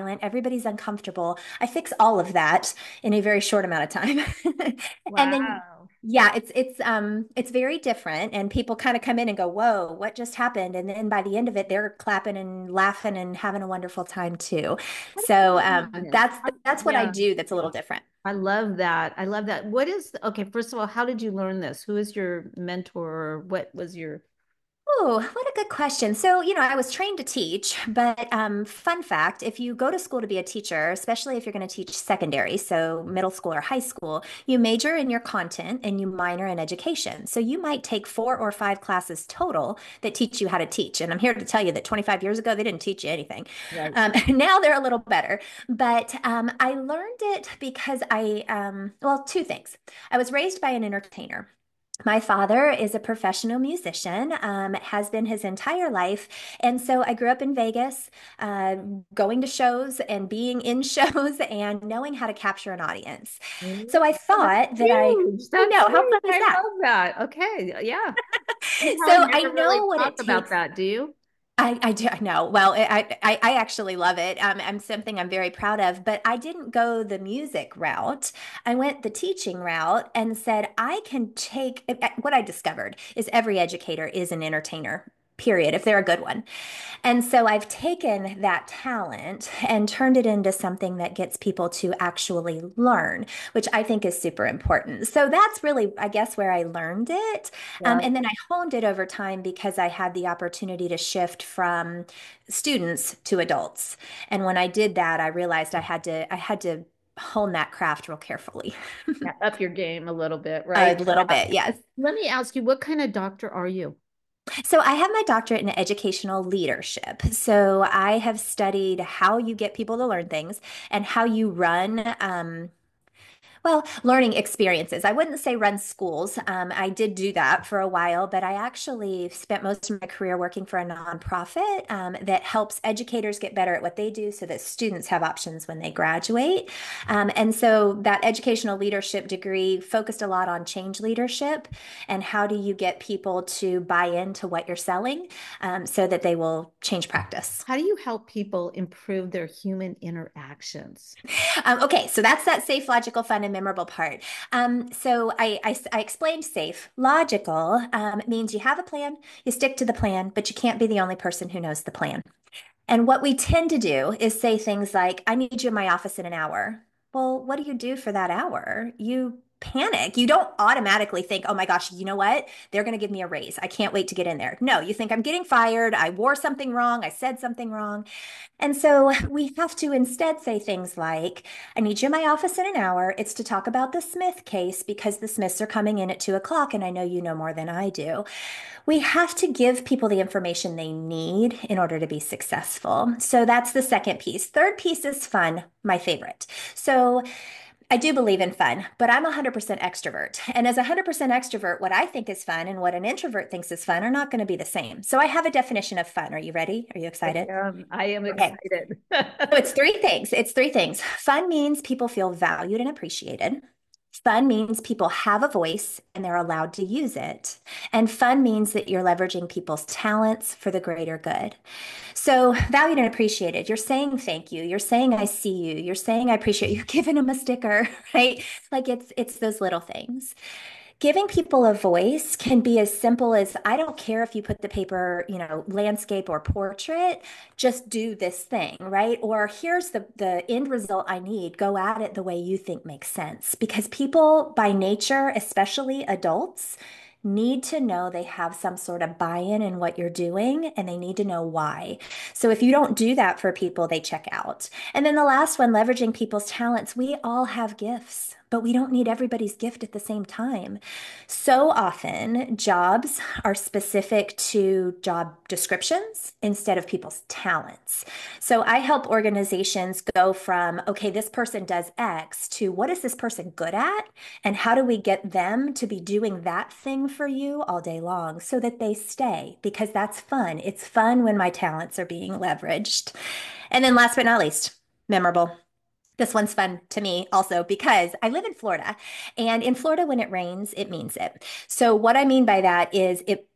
silent, everybody's uncomfortable. I fix all of that in a very short amount of time. And then Wow. yeah, it's it's um it's very different, and people kind of come in and go, "Whoa, what just happened?" And then by the end of it, they're clapping and laughing and having a wonderful time too. So um that's that's what I Yeah. do that's a little different. I love that. I love that. What is, okay, first of all, how did you learn this? Who is your mentor? Or what was your, Oh, what a good question. So, you know, I was trained to teach, but um, fun fact, if you go to school to be a teacher, especially if you're going to teach secondary, so middle school or high school, you major in your content and you minor in education. So you might take four or five classes total that teach you how to teach. And I'm here to tell you that twenty-five years ago, they didn't teach you anything. right? Um, now they're a little better. But um, I learned it because I, um, well, two things. I was raised by an entertainer. My father is a professional musician, um, has been his entire life. And so I grew up in Vegas, uh, going to shows and being in shows and knowing how to capture an audience. So I thought that I, Huge. I That's know, how huge. fun is I that? love that. Okay. Yeah. You So probably I never know really what talk it about takes. that, do you? I, I do know. Well, I, I, I actually love it. Um, I'm something I'm very proud of, but I didn't go the music route. I went the teaching route and said, I can take what I discovered is every educator is an entertainer, period, if they're a good one. And so I've taken that talent and turned it into something that gets people to actually learn, which I think is super important. So that's really, I guess, where I learned it. Um, Yeah. and then I honed it over time because I had the opportunity to shift from students to adults. And when I did that, I realized I had to, I had to hone that craft real carefully. Yeah, up your game a little bit, A right? little bit, yes. Let me ask you, what kind of doctor are you? So I have my doctorate in educational leadership. So I have studied how you get people to learn things and how you run um, well, learning experiences. I wouldn't say run schools. Um, I did do that for a while, but I actually spent most of my career working for a nonprofit um, that helps educators get better at what they do so that students have options when they graduate. Um, and so that educational leadership degree focused a lot on change leadership and how do you get people to buy into what you're selling um, so that they will change practice. How do you help people improve their human interactions? Um, okay, so that's that safe, logical, fun, and memorable part. Um, so I, I, I explained safe. Logical um, means you have a plan, you stick to the plan, but you can't be the only person who knows the plan. And what we tend to do is say things like, I need you in my office in an hour. Well, what do you do for that hour? You panic. You don't automatically think, oh my gosh, you know what? They're going to give me a raise. I can't wait to get in there. No, you think I'm getting fired. I wore something wrong. I said something wrong. And so we have to instead say things like, I need you in my office in an hour. It's to talk about the Smith case because the Smiths are coming in at two o'clock and I know you know more than I do. We have to give people the information they need in order to be successful. So that's the second piece. Third piece is fun, my favorite. So I do believe in fun, but I'm one hundred percent extrovert. And as a one hundred percent extrovert, what I think is fun and what an introvert thinks is fun are not going to be the same. So I have a definition of fun. Are you ready? Are you excited? Um, I am Okay. excited. So it's three things. It's three things. Fun means people feel valued and appreciated. Fun means people have a voice and they're allowed to use it. And fun means that you're leveraging people's talents for the greater good. So valued and appreciated, you're saying thank you. You're saying I see you. You're saying I appreciate you. You're giving them a sticker, right? Like it's it's those little things. Giving people a voice can be as simple as I don't care if you put the paper, you know, landscape or portrait, just do this thing, right? Or here's the the end result I need. Go at it the way you think makes sense. Because people by nature, especially adults, need to know they have some sort of buy-in in what you're doing and they need to know why. So if you don't do that for people, they check out. And then the last one, leveraging people's talents. We all have gifts, but we don't need everybody's gift at the same time. So often jobs are specific to job descriptions instead of people's talents. So I help organizations go from, okay, this person does X to what is this person good at? And how do we get them to be doing that thing for you all day long so that they stay? Because that's fun. It's fun when my talents are being leveraged. And then last but not least, memorable. This one's fun to me also because I live in Florida, and in Florida, when it rains, it means it. So what I mean by that is it, it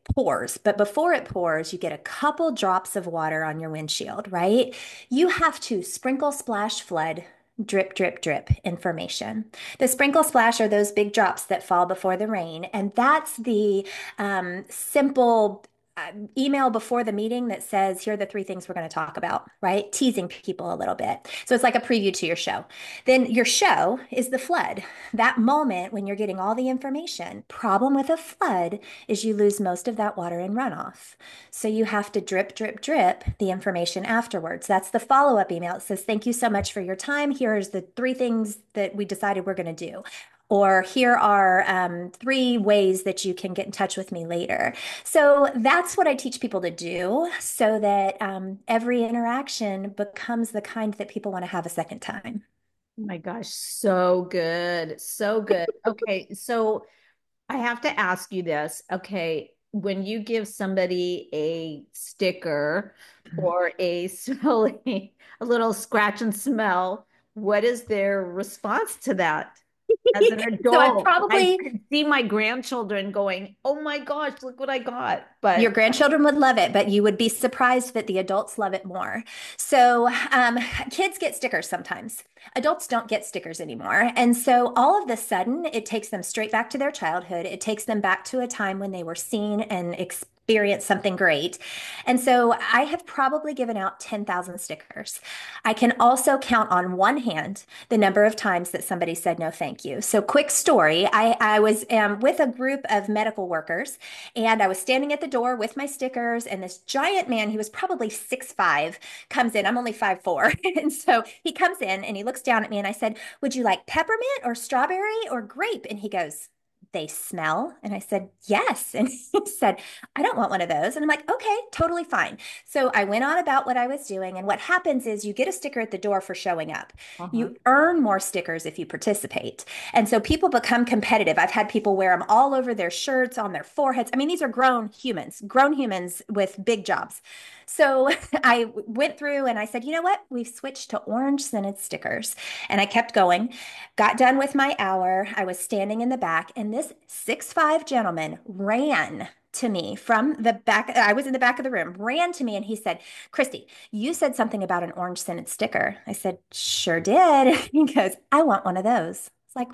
pours, but before it pours, you get a couple drops of water on your windshield, right? You have to sprinkle, splash, flood, drip, drip, drip information. The sprinkle splash are those big drops that fall before the rain. And that's the um, simple uh, email before the meeting that says, here are the three things we're going to talk about, right? Teasing people a little bit. So it's like a preview to your show. Then your show is the flood. That moment when you're getting all the information. Problem with a flood is you lose most of that water in runoff. So you have to drip, drip, drip the information afterwards. That's the follow-up email. It says, thank you so much for your time. Here's the three things that we decided we're going to do. Or here are um, three ways that you can get in touch with me later. So that's what I teach people to do so that um, every interaction becomes the kind that people want to have a second time. Oh my gosh, so good. So good. Okay, so I have to ask you this. Okay, when you give somebody a sticker or a smelling, a little scratch and smell, what is their response to that? As an adult, so I probably I can see my grandchildren going, oh my gosh, look what I got. But your grandchildren would love it, but you would be surprised that the adults love it more. So um, kids get stickers sometimes. Adults don't get stickers anymore. And so all of a sudden, it takes them straight back to their childhood. It takes them back to a time when they were seen and experienced something great. And so I have probably given out ten thousand stickers. I can also count on one hand the number of times that somebody said no thank you. So quick story, I, I was um, with a group of medical workers and I was standing at the door with my stickers and this giant man, he was probably six five, comes in. I'm only five four. And so he comes in and he looks down at me and I said, would you like peppermint or strawberry or grape? And he goes, they smell? And I said, yes. And he said, I don't want one of those. And I'm like, okay, totally fine. So I went on about what I was doing. And what happens is you get a sticker at the door for showing up. Uh-huh. You earn more stickers if you participate. And so people become competitive. I've had people wear them all over their shirts, on their foreheads. I mean, these are grown humans, grown humans with big jobs. So I went through and I said, you know what? We've switched to orange scented stickers. And I kept going, got done with my hour. I was standing in the back and this six five gentleman ran to me from the back. I was in the back of the room, ran to me and he said, Christy, you said something about an orange scented sticker. I said, sure did. He goes, I want one of those. It's like,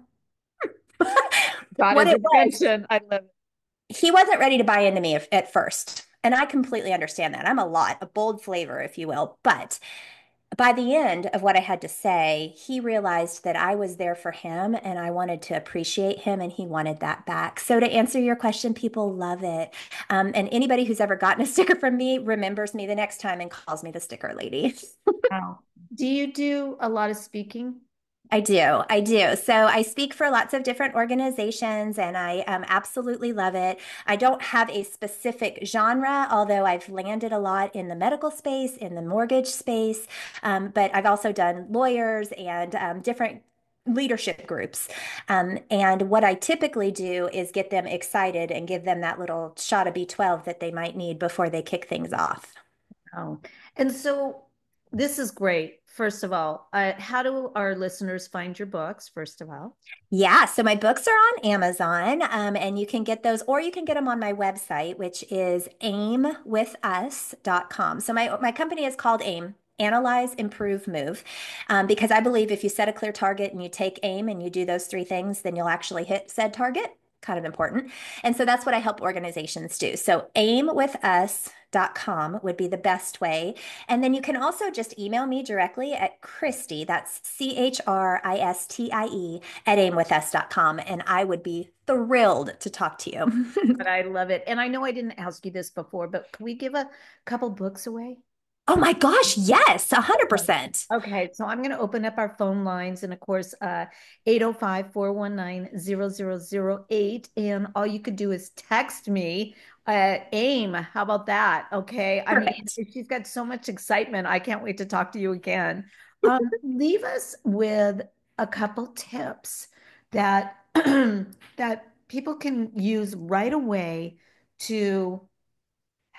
got his attention. I love it. He wasn't ready to buy into me at first. And I completely understand that. I'm a lot, a bold flavor, if you will. But by the end of what I had to say, he realized that I was there for him and I wanted to appreciate him and he wanted that back. So to answer your question, people love it. Um, and anybody who's ever gotten a sticker from me remembers me the next time and calls me the sticker lady. Wow. Do you do a lot of speaking? I do. I do. So I speak for lots of different organizations and I um, absolutely love it. I don't have a specific genre, although I've landed a lot in the medical space, in the mortgage space, um, but I've also done lawyers and um, different leadership groups. Um, and what I typically do is get them excited and give them that little shot of B twelve that they might need before they kick things off. Oh, and so this is great. First of all, uh, how do our listeners find your books, first of all? Yeah, so my books are on Amazon, um, and you can get those, or you can get them on my website, which is aim with us dot com. So my, my company is called AIM, Analyze, Improve, Move, um, because I believe if you set a clear target and you take aim and you do those three things, then you'll actually hit said target. Kind of important. And so that's what I help organizations do. So aim with us dot com would be the best way. And then you can also just email me directly at Christy, that's C H R I S T I E, at aim with us dot com. And I would be thrilled to talk to you. But I love it. And I know I didn't ask you this before, but can we give a couple books away? Oh my gosh, yes, one hundred percent. Okay, so I'm going to open up our phone lines and of course, uh, eight oh five, four one nine, zero zero zero eight. And all you could do is text me uh, AIM. How about that? Okay, I mean, she's got so much excitement. I can't wait to talk to you again. Um, leave us with a couple tips that, that people can use right away to help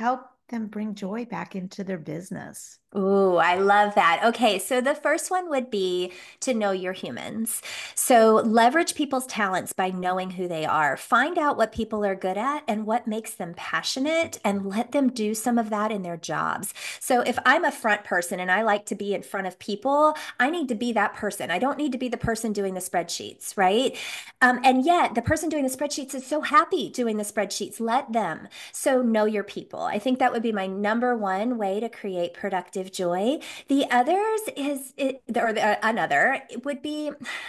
them bring joy back into their business? Ooh, I love that. Okay, so the first one would be to know your humans. So leverage people's talents by knowing who they are. Find out what people are good at and what makes them passionate, and let them do some of that in their jobs. So if I'm a front person and I like to be in front of people, I need to be that person. I don't need to be the person doing the spreadsheets, right? Um, and yet the person doing the spreadsheets is so happy doing the spreadsheets. Let them. So know your people. I think that would be my number one way to create productive joy. The others is, it, or the, another would be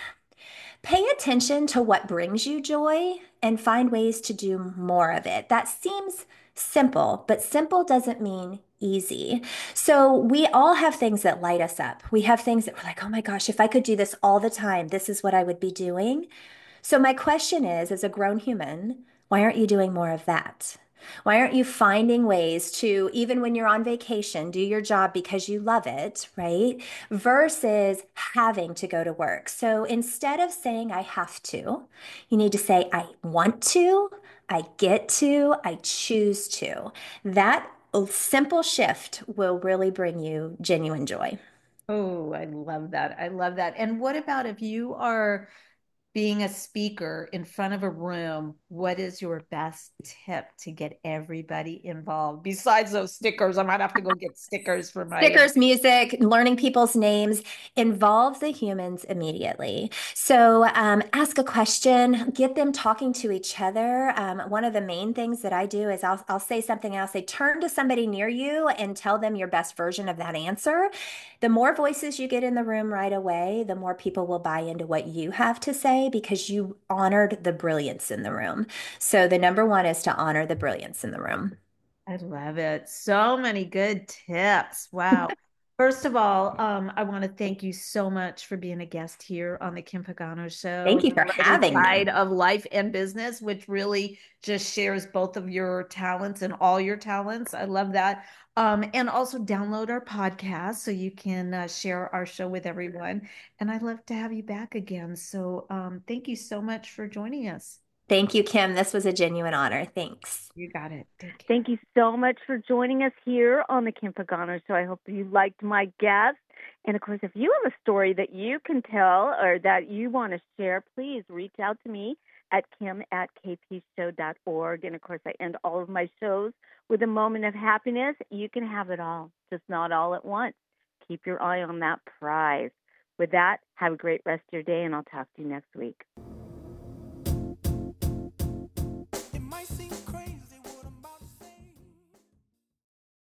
pay attention to what brings you joy and find ways to do more of it. That seems simple, but simple doesn't mean easy. So we all have things that light us up. We have things that we're like, oh my gosh, if I could do this all the time, this is what I would be doing. So my question is, as a grown human, why aren't you doing more of that? Why aren't you finding ways to, even when you're on vacation, do your job because you love it, right? Versus having to go to work. So instead of saying I have to, you need to say I want to, I get to, I choose to. That simple shift will really bring you genuine joy. Oh, I love that. I love that. And what about if you are being a speaker in front of a room, what is your best tip to get everybody involved? Besides those stickers, I might have to go get stickers for my Stickers, music, learning people's names. Involve the humans immediately. So um, ask a question, get them talking to each other. Um, one of the main things that I do is I'll, I'll say something, I'll say, turn to somebody near you and tell them your best version of that answer. The more voices you get in the room right away, the more people will buy into what you have to say because you honored the brilliance in the room. So the number one is to honor the brilliance in the room. I love it. So many good tips. Wow. First of all, um, I want to thank you so much for being a guest here on the Kim Pagano Show. Thank you for having me. Side of life and business, which really just shares both of your talents and all your talents. I love that. Um, and also download our podcast so you can uh, share our show with everyone. And I'd love to have you back again. So um, thank you so much for joining us. Thank you, Kim. This was a genuine honor. Thanks. You got it. Thank you so much for joining us here on the Kim Pagano Show. I hope you liked my guest. And of course, if you have a story that you can tell or that you want to share, please reach out to me at kim at k p show dot org. And of course, I end all of my shows with a moment of happiness. You can have it all, just not all at once. Keep your eye on that prize. With that, have a great rest of your day, and I'll talk to you next week.